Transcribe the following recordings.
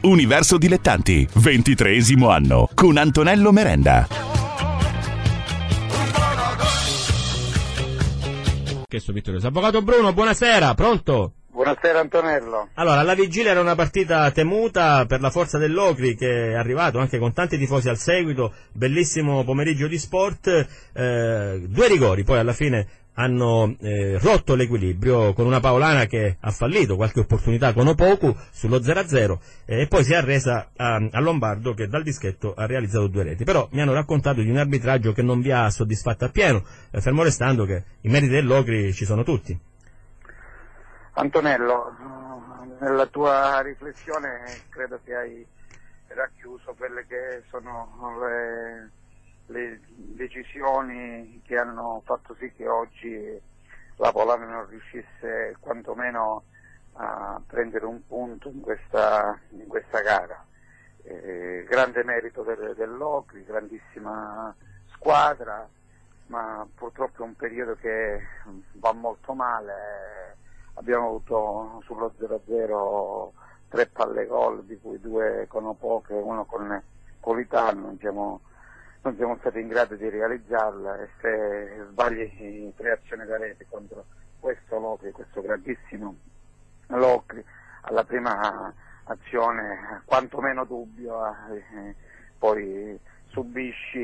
Universo Dilettanti, 23° anno, con Antonello Merenda. Chiesto Vittorio. Avvocato Bruno, buonasera, pronto? Buonasera Antonello. Allora, la vigilia era una partita temuta per la forza dell'Ocri, che è arrivato anche con tanti tifosi al seguito, bellissimo pomeriggio di sport, 2 rigori poi alla fine hanno rotto l'equilibrio con una Paolana che ha fallito qualche opportunità con Opoku sullo 0-0 e poi si è arresa a Lombardo, che dal dischetto ha realizzato 2 reti. Però mi hanno raccontato di un arbitraggio che non vi ha soddisfatto appieno, fermo restando che i meriti dell'Ocri ci sono tutti. Antonello, nella tua riflessione credo che hai racchiuso quelle che sono le decisioni che hanno fatto sì che oggi la Paolana non riuscisse quantomeno a prendere un punto in questa gara. Grande merito dell'Ocri, grandissima squadra, ma purtroppo è un periodo che va molto male. Abbiamo avuto sullo 0-0 3 palle gol, di cui 2 con Opoku e 1 con Politano. Non siamo stati in grado di realizzarla, e se sbagli 3 azioni da rete contro questo grandissimo Locri, alla prima azione quantomeno dubbio poi subisci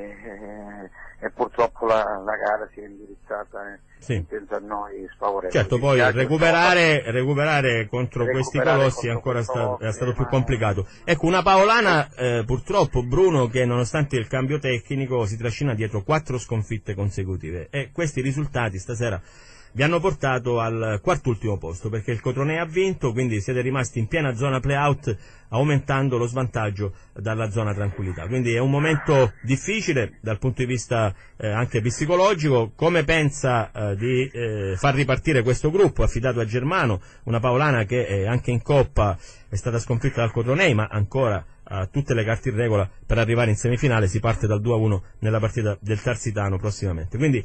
e purtroppo la gara si è indirizzata a noi sfavorevole. Certo, poi recuperare contro questi colossi è stato più complicato. Ecco, una Paolana purtroppo, Bruno, che nonostante il cambio tecnico si trascina dietro 4 sconfitte consecutive, e questi risultati stasera vi hanno portato al 4º posto, perché il Cotrone ha vinto, quindi siete rimasti in piena zona play-out, aumentando lo svantaggio dalla zona tranquillità. Quindi è un momento difficile dal punto di vista anche psicologico. Come pensa di far ripartire questo gruppo affidato a Germano, una Paolana che anche in Coppa è stata sconfitta dal Cotrone, ma ancora ha tutte le carte in regola per arrivare in semifinale? Si parte dal 2-1 nella partita del Tarsitano prossimamente. Quindi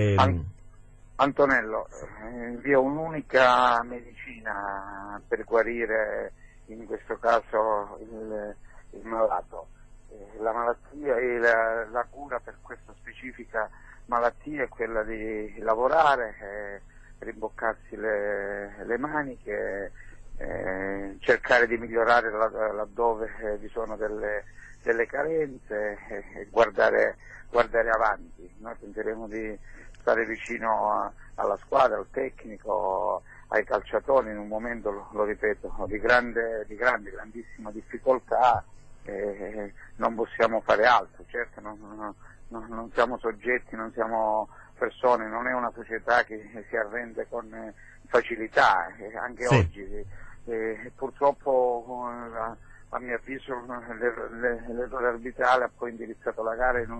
Antonello, vi è un'unica medicina per guarire in questo caso il malato. La malattia e la cura per questa specifica malattia è quella di lavorare, rimboccarsi le maniche, cercare di migliorare laddove vi sono delle carenze, e guardare avanti. Noi tenteremo di stare vicino alla squadra, al tecnico, ai calciatori in un momento, lo ripeto, di grandissima difficoltà. Non possiamo fare altro. Certo non siamo soggetti, non siamo persone, non è una società che si arrende con facilità, anche oggi purtroppo a mio avviso l'errore arbitrale ha poi indirizzato la gara in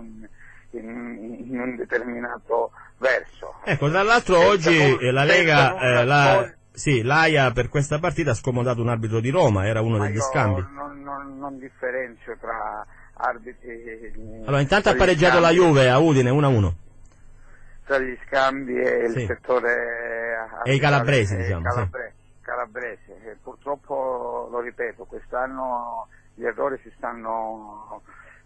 un determinato verso. Ecco, tra l'altro oggi la Lega, l'AIA per questa partita ha scomodato un arbitro di Roma, era uno degli scambi. Non differenzio tra arbitri. Allora, intanto ha pareggiato la Juve a Udine 1-1. Tra gli scambi e il settore e i calabresi, diciamo. Calabresi. Purtroppo, lo ripeto, quest'anno gli errori si stanno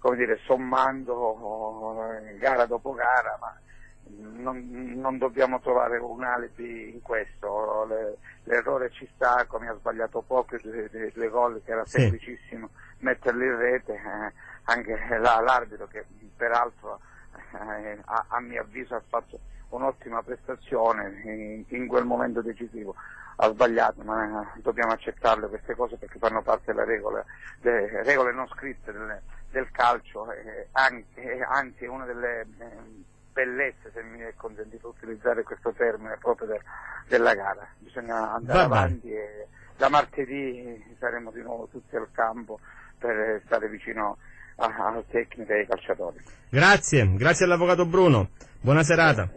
sommando gara dopo gara, ma non dobbiamo trovare un alibi in questo. L'errore ci sta, come ha sbagliato poco dei 2 gol, che era semplicissimo metterli in rete, anche l'arbitro, che peraltro a mio avviso ha fatto un'ottima prestazione in quel momento decisivo. Ha sbagliato, ma dobbiamo accettarle queste cose, perché fanno parte delle regole non scritte del calcio, anzi è una delle bellezze, se mi è consentito utilizzare questo termine, proprio della gara. Bisogna andare avanti, e da martedì saremo di nuovo tutti al campo per stare vicino al tecnico e ai calciatori. Grazie all'avvocato Bruno, buona serata.